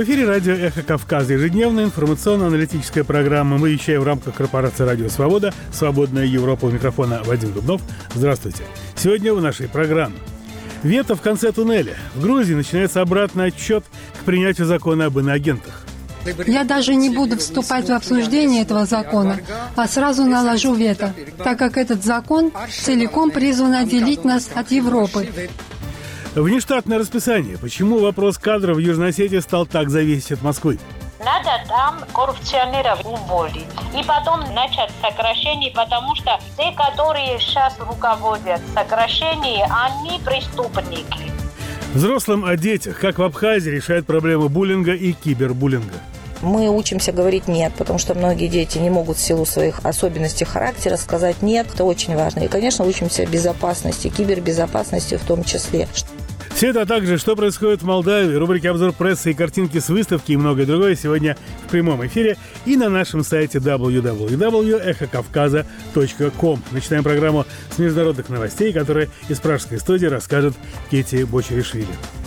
В эфире радио «Эхо Кавказа». Ежедневная информационно-аналитическая программа. Мы вещаем в рамках корпорации «Радио Свобода». «Свободная Европа». У микрофона Вадим Дубнов. Здравствуйте. Сегодня в нашей программе. Вето в конце туннеля. В Грузии начинается обратный отчет к принятию закона об иноагентах. Я даже не буду вступать в обсуждение этого закона, а сразу наложу вето, так как этот закон целиком призван отделить нас от Европы. Внештатное расписание. Почему вопрос кадров в Южной Осетии стал так зависеть от Москвы? Надо там коррупционеров уволить. И потом начать сокращение, потому что те, которые сейчас руководят сокращением, они преступники. Взрослым о детях. Как в Абхазии решают проблему буллинга и кибербуллинга. Мы учимся говорить «нет», потому что многие дети не могут в силу своих особенностей характера сказать «нет». Это очень важно. И, конечно, учимся безопасности, кибербезопасности в том числе. Все это, а также что происходит в Молдавии, рубрики «Обзор прессы» и картинки с выставки и многое другое сегодня в прямом эфире и на нашем сайте www.echokavkaza.com. Начинаем программу с международных новостей, которые из пражской студии расскажет Кети Бочеришвили.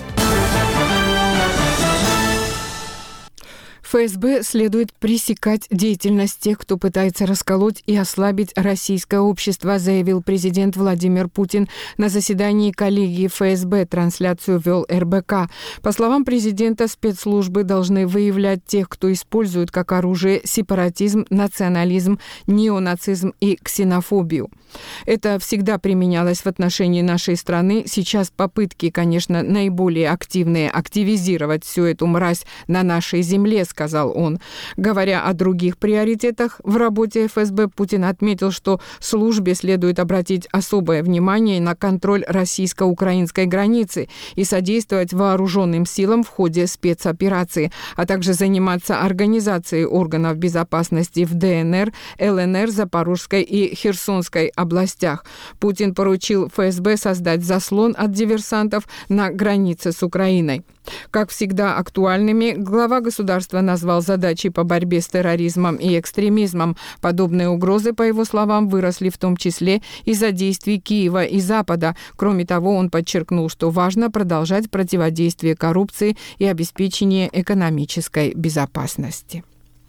ФСБ следует пресекать деятельность тех, кто пытается расколоть и ослабить российское общество, заявил президент Владимир Путин на заседании коллегии ФСБ. Трансляцию вел РБК. По словам президента, спецслужбы должны выявлять тех, кто использует как оружие сепаратизм, национализм, неонацизм и ксенофобию. Это всегда применялось в отношении нашей страны. Сейчас попытки, конечно, наиболее активные активизировать всю эту мразь на нашей земле, сказал он. Говоря о других приоритетах в работе ФСБ, Путин отметил, что службе следует обратить особое внимание на контроль российско-украинской границы и содействовать вооруженным силам в ходе спецоперации, а также заниматься организацией органов безопасности в ДНР, ЛНР, Запорожской и Херсонской областях. Путин поручил ФСБ создать заслон от диверсантов на границе с Украиной. Как всегда актуальными, глава государства назвал задачи по борьбе с терроризмом и экстремизмом. Подобные угрозы, по его словам, выросли в том числе из-за действий Киева и Запада. Кроме того, он подчеркнул, что важно продолжать противодействие коррупции и обеспечение экономической безопасности.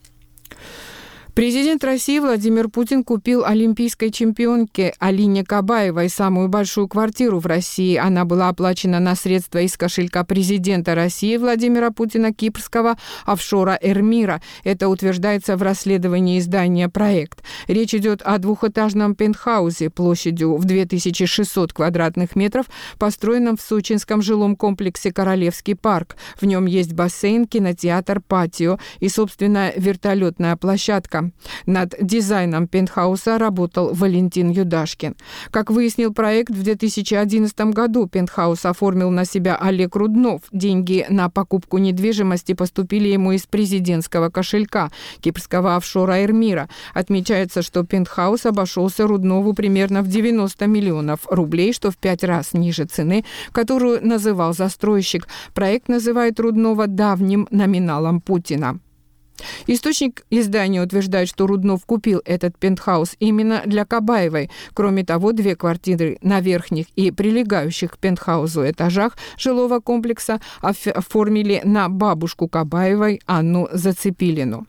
Президент России Владимир Путин купил олимпийской чемпионке Алине Кабаевой самую большую квартиру в России. Она была оплачена на средства из кошелька президента России Владимира Путина кипрского офшора «Эрмира». Это утверждается в расследовании издания «Проект». Речь идет о двухэтажном пентхаусе площадью в 2600 квадратных метров, построенном в сочинском жилом комплексе «Королевский парк». В нем есть бассейн, кинотеатр, патио и, собственно, вертолетная площадка. Над дизайном пентхауса работал Валентин Юдашкин. Как выяснил проект, в 2011 году пентхаус оформил на себя Олег Руднов. Деньги на покупку недвижимости поступили ему из президентского кошелька кипрского офшора «Эрмира». Отмечается, что пентхаус обошелся Руднову примерно в 90 миллионов рублей, что в 5 раз ниже цены, которую называл застройщик. Проект называет Руднова давним номиналом Путина. Источник издания утверждает, что Руднов купил этот пентхаус именно для Кабаевой. Кроме того, 2 квартиры на верхних и прилегающих к пентхаусу этажах жилого комплекса оформили на бабушку Кабаевой Анну Зацепилину.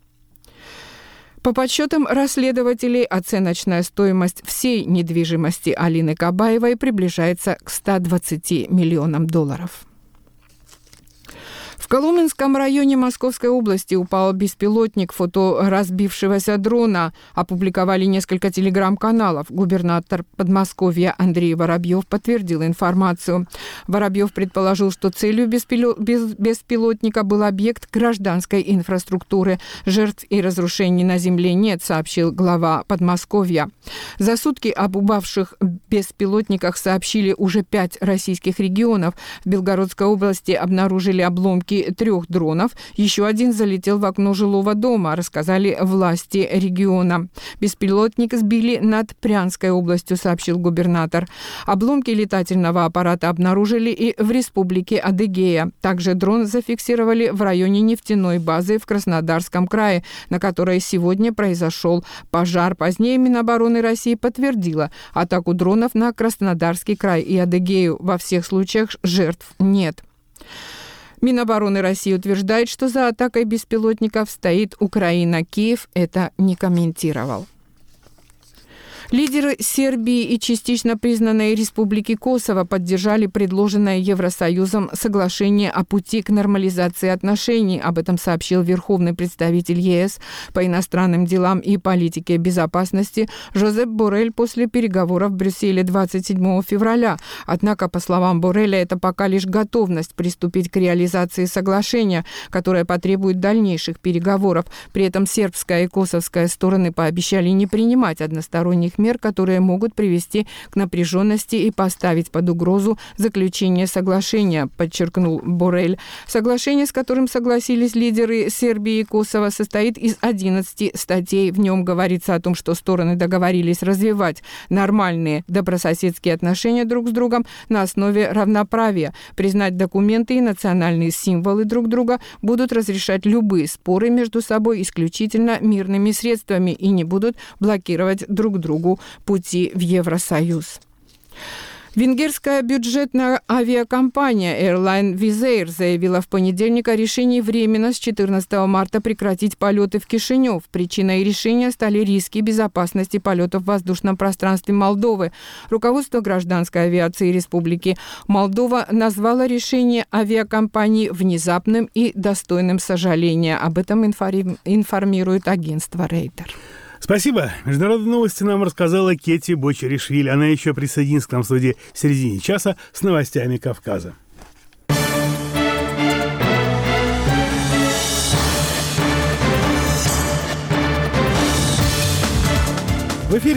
По подсчетам расследователей, оценочная стоимость всей недвижимости Алины Кабаевой приближается к $120 миллионам. В Коломенском районе Московской области упал беспилотник. Фото разбившегося дрона опубликовали несколько телеграм-каналов. Губернатор Подмосковья Андрей Воробьев подтвердил информацию. Воробьев предположил, что целью беспилотника был объект гражданской инфраструктуры. Жертв и разрушений на земле нет, сообщил глава Подмосковья. За сутки об упавших беспилотниках сообщили уже 5 российских регионов. В Белгородской области обнаружили обломки 3 дронов. Еще один залетел в окно жилого дома, рассказали власти региона. Беспилотник сбили над Брянской областью, сообщил губернатор. Обломки летательного аппарата обнаружили и в республике Адыгея. Также дрон зафиксировали в районе нефтяной базы в Краснодарском крае, на которой сегодня произошел пожар. Позднее Минобороны России подтвердила атаку дронов на Краснодарский край и Адыгею. Во всех случаях жертв нет. Минобороны России утверждает, что за атакой беспилотников стоит Украина. Киев это не комментировал. Лидеры Сербии и частично признанной Республики Косово поддержали предложенное Евросоюзом соглашение о пути к нормализации отношений. Об этом сообщил верховный представитель ЕС по иностранным делам и политике безопасности Жозеп Боррель после переговоров в Брюсселе 27 февраля. Однако, по словам Борреля, это пока лишь готовность приступить к реализации соглашения, которое потребует дальнейших переговоров. При этом сербская и косовская стороны пообещали не принимать односторонних мер, которые могут привести к напряженности и поставить под угрозу заключение соглашения, подчеркнул Боррель. Соглашение, с которым согласились лидеры Сербии и Косово, состоит из 11 статей. В нем говорится о том, что стороны договорились развивать нормальные добрососедские отношения друг с другом на основе равноправия, признать документы и национальные символы друг друга, будут разрешать любые споры между собой исключительно мирными средствами и не будут блокировать друг другу пути в Евросоюз. Венгерская бюджетная авиакомпания Airline Wizz Air заявила в понедельник о решении временно с 14 марта прекратить полеты в Кишинев. Причиной решения стали риски безопасности полетов в воздушном пространстве Молдовы. Руководство гражданской авиации Республики Молдова назвало решение авиакомпании внезапным и достойным сожаления. Об этом информирует агентство Рейтер. Спасибо. Международные новости нам рассказала Кетти Бочеришвили. Она еще присоединится к нам в студии в середине часа с новостями Кавказа. В эфире